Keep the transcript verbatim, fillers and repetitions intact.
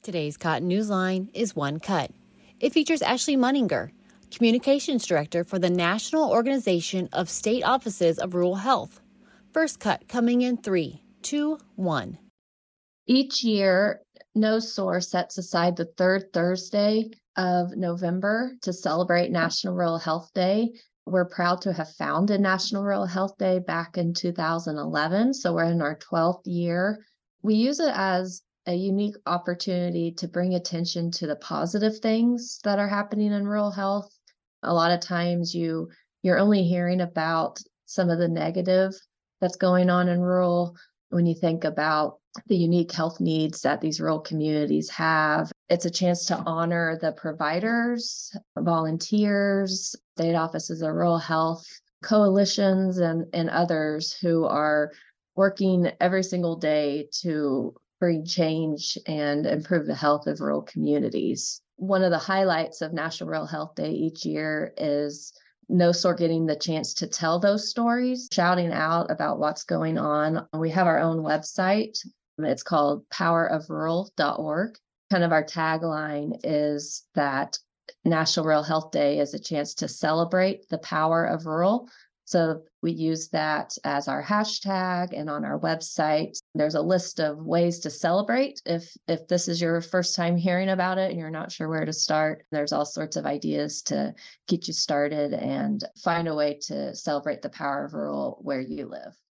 Today's Cotton Newsline is One Cut. It features Ashley Munninger, Communications Director for the National Organization of State Offices of Rural Health. First cut coming in three, two, one. Each year, NoSOR sets aside the third Thursday of November to celebrate National Rural Health Day. We're proud to have founded National Rural Health Day back in two thousand eleven, so we're in our twelfth year. We use it as a unique opportunity to bring attention to the positive things that are happening in rural health. A lot of times you you're only hearing about some of the negative that's going on in rural. When you think about the unique health needs that these rural communities have, it's a chance to honor the providers, volunteers, state offices of rural health, coalitions, and, and others who are working every single day to bring change and improve the health of rural communities. One of the highlights of National Rural Health Day each year is NoSOR getting the chance to tell those stories, shouting out about what's going on. We have our own website. It's called power of rural dot org. Kind of our tagline is that National Rural Health Day is a chance to celebrate the power of rural. So we use that as our hashtag, and on our website, there's a list of ways to celebrate. If if this is your first time hearing about it and you're not sure where to start, there's all sorts of ideas to get you started and find a way to celebrate the power of rural where you live.